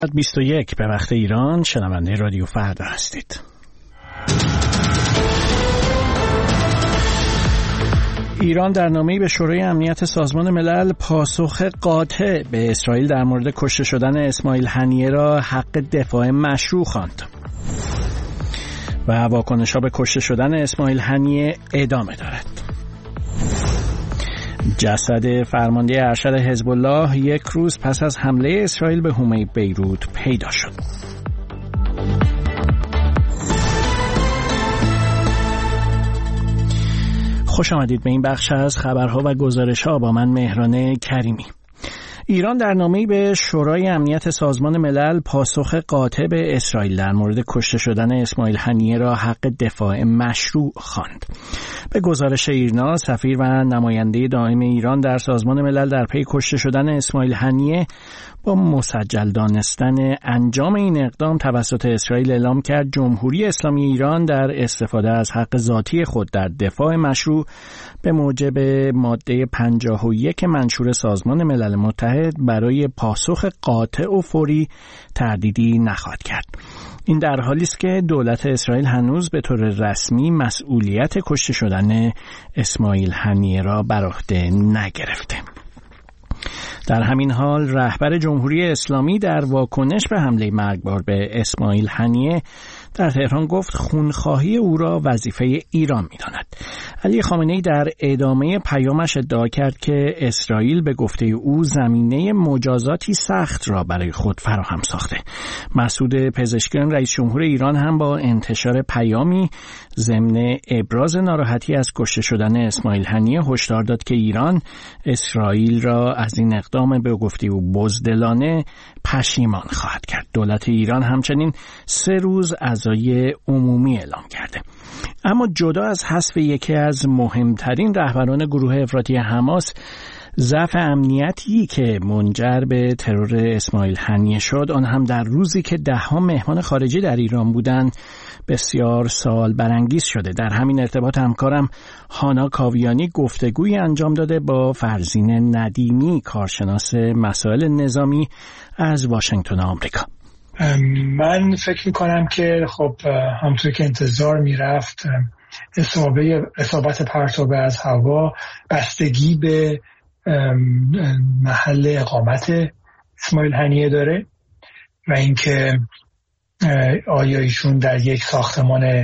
21 به وقت ایران شنونده رادیو فردا هستید. ایران در نامه‌ای به شورای امنیت سازمان ملل پاسخ قاطع به اسرائیل در مورد کشته شدن اسماعیل هنیه را حق دفاع مشروع خواند و واکنش‌ها به کشته شدن اسماعیل هنیه ادامه دارد. جسد فرمانده ارشد حزب الله یک روز پس از حمله اسرائیل به حومه بیروت پیدا شد. خوش آمدید به این بخش از خبرها و گزارش‌ها با من مهران کریمی. ایران در نامه‌ای به شورای امنیت سازمان ملل پاسخ قاطع به اسرائیل در مورد کشته شدن اسماعیل هنیه را حق دفاع مشروع خواند. به گزارش ایرنا، سفیر و نماینده دائم ایران در سازمان ملل در پی کشته شدن اسماعیل هنیه با مسجل دانستن انجام این اقدام توسط اسرائیل اعلام کرد جمهوری اسلامی ایران در استفاده از حق ذاتی خود در دفاع مشروع به موجب ماده 51 منشور سازمان ملل متحد برای پاسخ قاطع و فوری تردیدی نخواهد کرد. این در حالی است که دولت اسرائیل هنوز به طور رسمی مسئولیت کشته شدن اسماعیل هنیه را بر عهده نگرفته. در همین حال رهبر جمهوری اسلامی در واکنش به حمله مرگبار به اسماعیل هنیه در تهران گفت خونخواهی او را وظیفه ایران می‌داند. علی خامنه‌ای در ادامه پیامش ادعا کرد که اسرائیل به گفته او زمینه مجازاتی سخت را برای خود فراهم ساخته. مسعود پزشکیان رئیس جمهور ایران هم با انتشار پیامی ضمن ابراز ناراحتی از کشته شدن اسماعیل هنیه هشدار داد که ایران اسرائیل را از این اقدام به گفته او بزدلانه پشیمان خواهد کرد. دولت ایران همچنین 3 روز عزای عمومی اعلام کرده. اما جدا از حذف یکی از مهمترین رهبران گروه افراطی حماس، ضعف امنیتی که منجر به ترور اسماعیل هنیه شد، آن هم در روزی که 10 مهمان خارجی در ایران بودند، بسیار سوال برانگیز شده. در همین ارتباط همکارم هانا کاویانی گفتگویی انجام داده با فرزین ندیمی، کارشناس مسائل نظامی از واشنگتن آمریکا. من فکر میکنم که خب همونطور که انتظار میرفت اصابت پرتاب از هوا بستگی به محل اقامت اسماعیل هنیه داره و اینکه آیا ایشون در یک ساختمان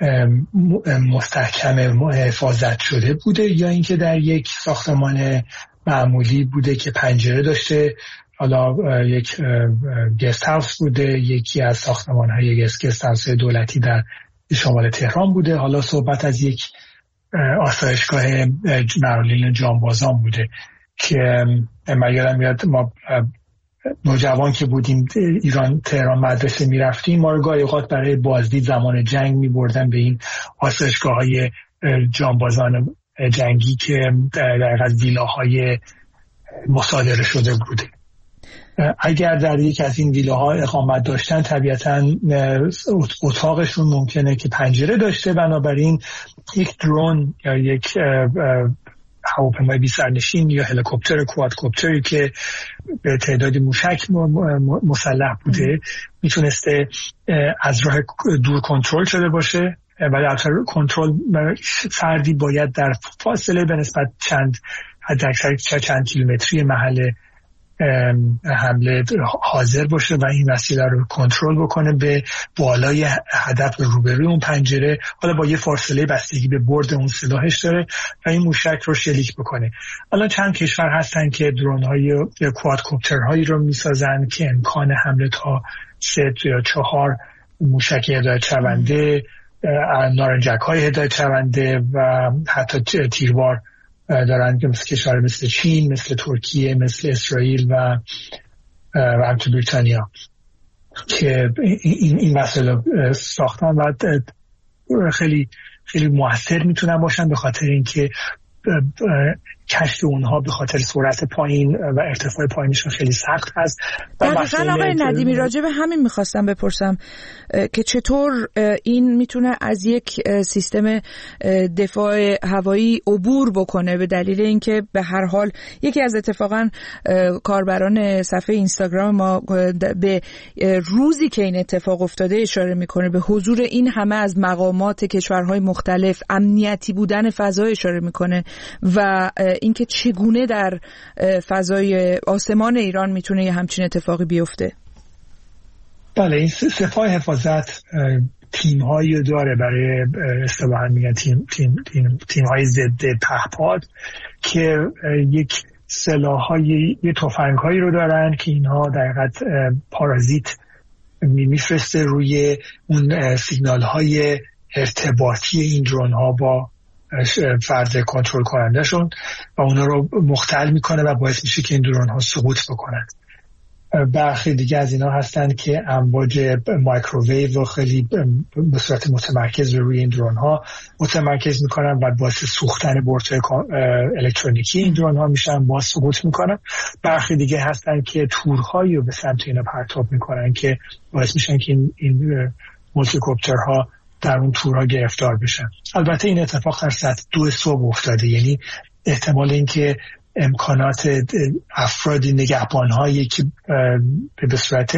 مستحکم حفاظت شده بوده یا اینکه در یک ساختمان معمولی بوده که پنجره داشته، حالا یک گست هاوس بوده، یکی از ساختمان‌های گست هاوس دولتی در شمال تهران بوده، حالا صحبت از یک آسایشگاه معلولین جانبازان بوده که من یادم میاد ما نوجوان که بودیم ایران تهران مدرسه میرفتیم، ما رو گاهی اوقات برای بازدید زمان جنگ میبردن به این آسایشگاه‌های جانبازان جنگی که در از ویلاهای مصادره شده بوده. اگر در یک از این ویلاها اقامت داشتن طبیعتاً اتاقشون ممکنه که پنجره داشته، بنابراین یک درون یا یک هواپیمای بی سرنشین یا هلیکوپتر کوادکوپتری که به تعدادی موشک مسلح بوده میتونسته از راه دور کنترل شده باشه و در کنترل فردی باید در فاصله به نسبت چند کیلومتری محل حمله حاضر باشه و این وسیله رو کنترل بکنه به بالای هدف روبروی اون پنجره، حالا با یه فاصله بستگی به برد اون سلاحش داره و این موشک رو شلیک بکنه. الان چند کشور هستن که درون‌های یا کوادکوپترهایی رو میسازن که امکان حمله تا 3 یا 4 موشک هدایت شونده، نارنجک‌های هدایت شونده و حتی تیربار دارن که مثل کشور مثل چین، مثل ترکیه، مثل اسرائیل و همچنین بریتانیا که این وسایل ساختن و خیلی خیلی موثر میتونن باشن به خاطر اینکه کشف اونها به خاطر سرعت پایین و ارتفاع پایینشون خیلی سخت هست. دقیقاً آقای ندیمی راجع به همین میخواستم بپرسم که چطور این میتونه از یک سیستم دفاع هوایی عبور بکنه، به دلیل اینکه به هر حال یکی از اتفاقاً کاربران صفحه اینستاگرام ما به روزی که این اتفاق افتاده اشاره میکنه، به حضور این همه از مقامات کشورهای مختلف، امنیتی بودن فضا اشاره میکنه و اینکه چگونه در فضای آسمان ایران میتونه یه همچین اتفاقی بیفته. بله، این سپاه حفاظت تیم هایی داره برای اصطلاحاً میگن تیم های ضد پهپاد که یک سلاح‌های یه تفنگ‌هایی رو دارن که اینها در حقیقت پارازیت میفرسته روی اون سیگنال‌های ارتباطی این درون‌ها با فرد کنترل کنندهشون و اونا رو مختل میکنه و باعث میشه که این درون‌ها سقوط بکنن. برخی دیگه از اینا هستن که امواج مایکروویو رو خیلی به صورت متمرکز روی این درون‌ها متمرکز میکنن و باعث سوختن بورت‌های الکترونیکی این درون‌ها میشن، باز سقوط میکنن. برخی دیگه هستن که تورهایی رو به سمت اینا پرتاب میکنن که باعث میشن که این مولتیکوپترها در اون تورها گرفتار بشن. البته این اتفاق در ساعت 2 صبح افتاده، یعنی احتمال این که امکانات افرادی نگهبان‌هایی که به صورت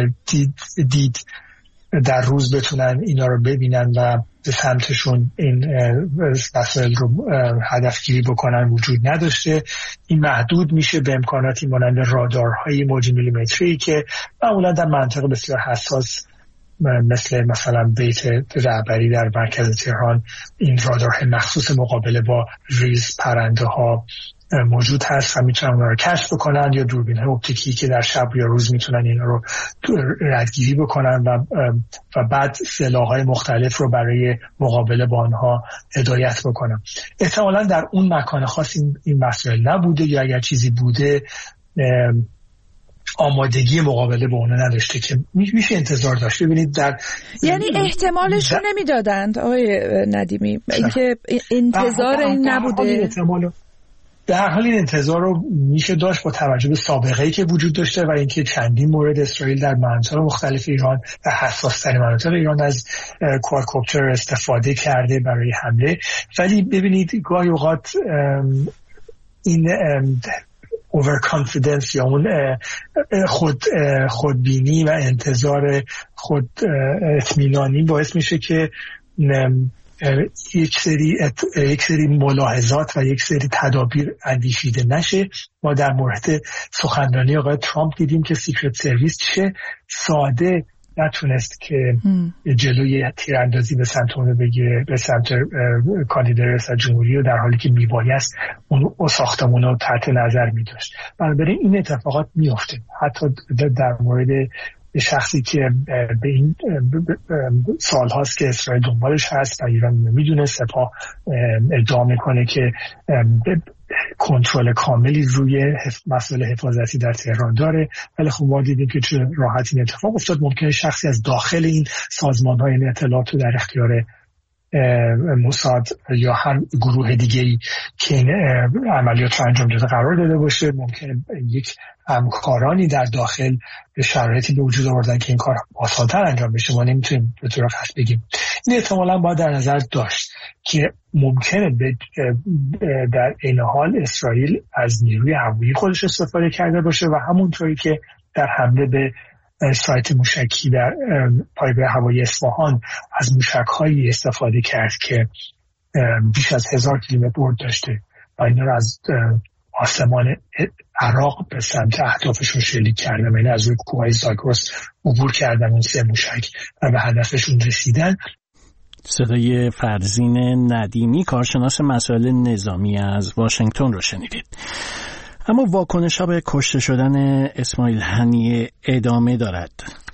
دید در روز بتونن اینا رو ببینن و به سمتشون این مسائل رو هدفگیری بکنن وجود نداشته. این محدود میشه به امکاناتی مانند رادارهای موج میلیمتری که معمولا در منطقه بسیار حساس مثلا بیت رهبری در مرکز تهران این رادارهای مخصوص مقابله با ریز پرنده ها موجود هست و میتونن اونها رو کشف بکنن، یا دوربین‌های اپتیکی که در شب یا روز میتونن اینا رو ردگیری بکنن و بعد سلاح‌های مختلف رو برای مقابله با آنها هدایت بکنن. احتمالاً در اون مکان خاص این مسائل نبوده، یا اگر چیزی بوده آمادگی مقابله با اون نداشته که میشه انتظار داشت. ببینید یعنی احتمالش رو نمیدادند آقای ندیمی، اینکه انتظار این نبوده. در هر حال این انتظار رو میشه داشت با توجه به سابقه‌ای که وجود داشته و اینکه چندین مورد اسرائیل در مناطق مختلف ایران و حساس‌ترین مناطق ایران از کوادکوپتر استفاده کرده برای حمله. ولی ببینید گاهی اوقات این overconfidence یا اون خودبینی و انتظار خود اطمینانی باعث میشه که یک سری ملاحظات و یک سری تدابیر اندیشیده نشه. ما در مورد سخنرانی آقای ترامپ دیدیم که سیکرت سرویس چه ساده نتونست که جلوی تیراندازی به سمت اون بگیره، به سمت کاندیدای ریاست جمهوری رو، در حالی که میبایست اون ساختمون رو تحت نظر میداشت. بنابراین این اتفاقات میفته. حتی در مورد شخصی که به این سال هاست که اسرائیل دنبالش هست و ایران میدونه، سپاه ادعا میکنه که کنترل کاملی روی مسئله حفاظتی در تهران داره. ولی خب ما دیدیم که چه راحت این اتفاق افتاد. ممکنه شخصی از داخل این سازمان‌های اطلاعات رو در اختیار موساد یا هر گروه دیگه‌ای که این عملیات رو انجام داده قرار داده باشه. ممکنه یک همکارانی در داخل به شرایطی به وجود آوردن که این کار آسان‌تر انجام بشه. ما نمیتونیم به طور قطع بگیم. این احتمالاً باید در نظر داشت که ممکنه در این حال اسرائیل از نیروی هوایی خودش استفاده کرده باشه و همونطوری که در حمله به سایت موشکی در پایگاه هوایی اصفهان از موشک‌هایی استفاده کرد که بیش از 1000 کیلومتر برد داشته و اینا رو از آسمان عراق به سمت اهدافشون شلیک کردن، یعنی از روی کوههای زاگرس عبور کردن اون 3 موشک و به هدفشون رسیدن. صدای فرزین ندیمی، کارشناس مسائل نظامی از واشنگتن رو شنیدید. اما واکنش‌ها به کشته شدن اسماعیل هنیه ادامه دارد.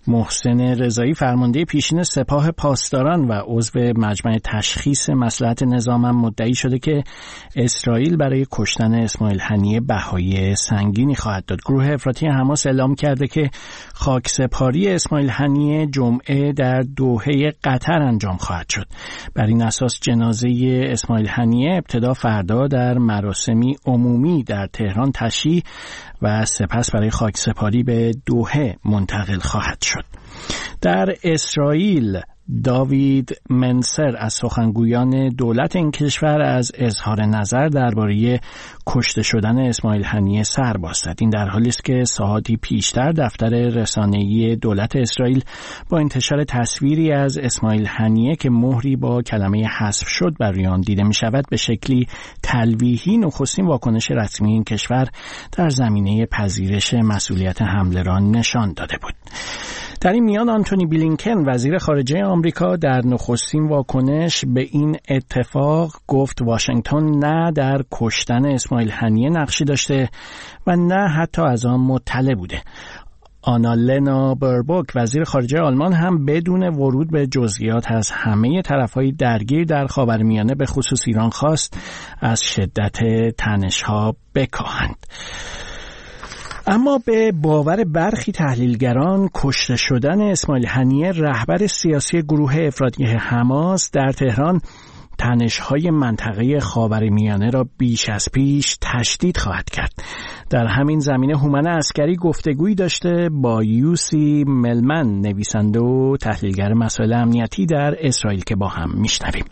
محسن رضایی فرمانده پیشین سپاه پاسداران و عضو مجمع تشخیص مصلحت نظام هم مدعی شده که اسرائیل برای کشتن اسماعیل هنیه بهای سنگینی خواهد داد. گروه افراطی حماس اعلام کرده که خاکسپاری اسماعیل هنیه جمعه در دوحه قطر انجام خواهد شد. بر این اساس جنازه اسماعیل هنیه ابتدا فردا در مراسمی عمومی در تهران تشییع و سپس برای خاکسپاری به دوحه منتقل خواهد شد. در اسرائیل داوید منصر از سخنگویان دولت این کشور از اظهار نظر درباره کشته شدن اسماعیل هنیه سر باز زد. این در حالی است که ساعاتی پیشتر دفتر رسانه‌ای دولت اسرائیل با انتشار تصویری از اسماعیل هنیه که مهری با کلمه حذف شد بر روی آن دیده می‌شود به شکلی تلویحی نخستین واکنش رسمی این کشور در زمینه پذیرش مسئولیت حمله را نشان داده بود. در این میان آنتونی بلینکن وزیر خارجه آمریکا در نخستین واکنش به این اتفاق گفت واشنگتن نه در کشتن اسماعیل هنیه نقشی داشته و نه حتی از آن مطلع بوده. آنالنا بربوک وزیر خارجه آلمان هم بدون ورود به جزئیات از همه طرف‌های درگیر در خاورمیانه به خصوص ایران خواست از شدت تنش‌ها بکاهند. اما به باور برخی تحلیلگران کشته شدن اسماعیل هنیه رهبر سیاسی گروه افراطی حماس در تهران تنش‌های منطقه خاورمیانه را بیش از پیش تشدید خواهد کرد. در همین زمینه هومن عسکری گفتگویی داشته با یوسی ملمن نویسنده و تحلیلگر مسائل امنیتی در اسرائیل که با هم میشنویم.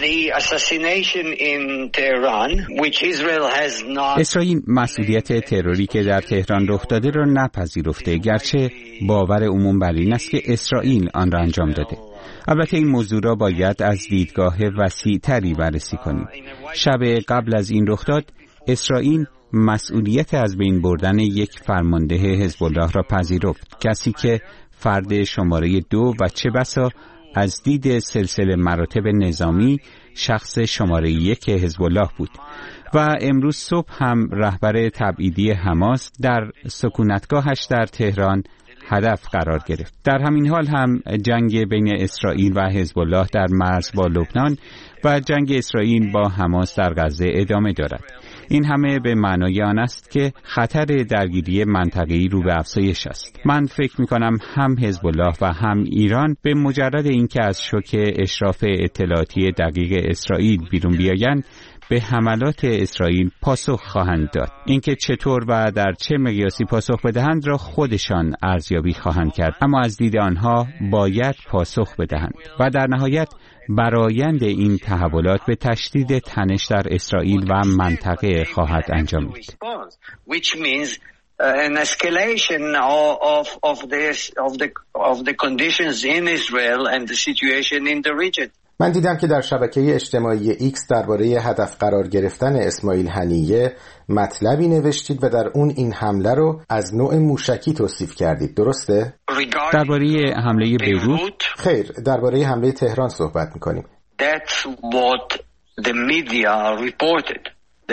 اسرائیل مسئولیت تروری که در تهران رخ داده را نپذیرفته، گرچه باور عموم بر این است که اسرائیل آن را انجام داده. البته این موضوع را باید از دیدگاه وسیع‌تری بررسی کنیم. شب قبل از این رخداد اسرائیل مسئولیت از بین بردن یک فرمانده حزب الله را پذیرفت، کسی که فرد شماره 2 و چه بسا از دید سلسله مراتب نظامی شخص شماره 1 حزب الله بود و امروز صبح هم رهبر تبعیدی حماس در سکونتگاهش در تهران هدف قرار گرفت. در همین حال هم جنگ بین اسرائیل و حزب الله در مرز با لبنان و جنگ اسرائیل با حماس در غزه ادامه دارد. این همه به معنای آن است که خطر درگیری منطقه‌ای رو به افزایش است. من فکر می‌کنم هم حزب الله و هم ایران به مجرد اینکه از شوک اشراف اطلاعاتی دقیق اسرائیل بیرون بیایند به حملات اسرائیل پاسخ خواهند داد. اینکه چطور و در چه مقیاسی پاسخ بدهند را خودشان ارزیابی خواهند کرد، اما از دید آنها باید پاسخ بدهند و در نهایت برآیند این تحولات به تشدید تنش در اسرائیل و منطقه خواهد انجامید. An escalation of the conditions in Israel and the situation in the region. من دیدم که در شبکه اجتماعی ایکس درباره هدف قرار گرفتن اسماعیل هنیه مطلبی نوشتید و در اون این حمله رو از نوع موشکی توصیف کردید، درسته؟ درباره حمله بیروت؟ خیر، درباره حمله تهران صحبت می‌کنیم. That's what the media reported.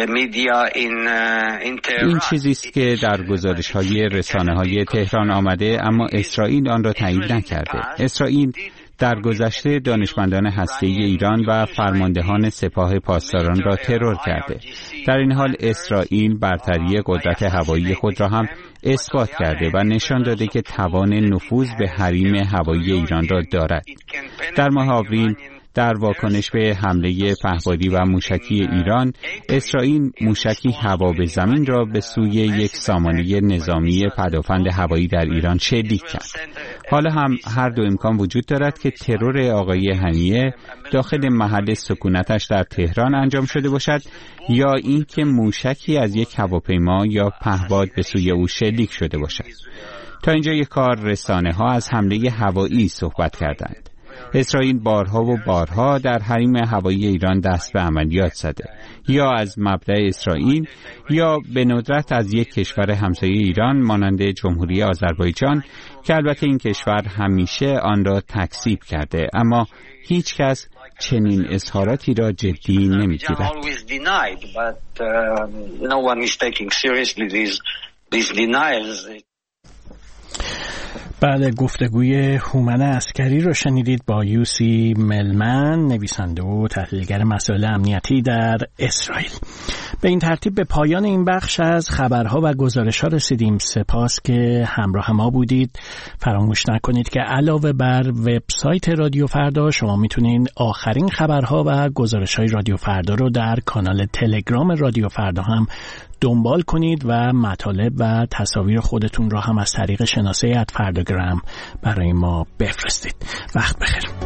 این چیزی است که در گزارش‌های رسانه‌های تهران آمده، اما اسرائیل آن را تایید نکرده. اسرائیل در گذشته دانشمندان هسته‌ای ایران و فرماندهان سپاه پاسداران را ترور کرده. در این حال اسرائیل برتری قدرت هوایی خود را هم اثبات کرده و نشان داده که توان نفوذ به حریم هوایی ایران را دارد. در ماه آوریل در واکنش به حمله پهپادی و موشکی ایران، اسرائیل موشکی هوا به زمین را به سوی یک سامانه نظامی پدافند هوایی در ایران شلیک کرد. حالا هم هر دو امکان وجود دارد که ترور آقای هنیه داخل محل سکونتش در تهران انجام شده باشد یا اینکه موشکی از یک هواپیما یا پهپاد به سوی او شلیک شده باشد. تا اینجای کار رسانه‌ها از حمله هوایی صحبت کردند. اسرائیل بارها و بارها در حریم هوایی ایران دست به عملیات زده، یا از مبدأ اسرائیل یا به ندرت از یک کشور همسایه ایران مانند جمهوری آذربایجان که البته این کشور همیشه آن را تکذیب کرده، اما هیچ کس چنین اظهاراتی را جدی نمی‌گیرد. بعد گفتگوی هومن عسکری رو شنیدید با یوسی ملمن، نویسنده و تحلیلگر مسائل امنیتی در اسرائیل. به این ترتیب به پایان این بخش از خبرها و گزارش‌ها رسیدیم. سپاس که همراه ما بودید. فراموش نکنید که علاوه بر وبسایت رادیو فردا شما میتونید آخرین خبرها و گزارش‌های رادیو فردا رو در کانال تلگرام رادیو فردا هم دنبال کنید و مطالب و تصاویر خودتون رو هم از طریق شناسه @فرداگرام برای ما بفرستید. وقت بخیر.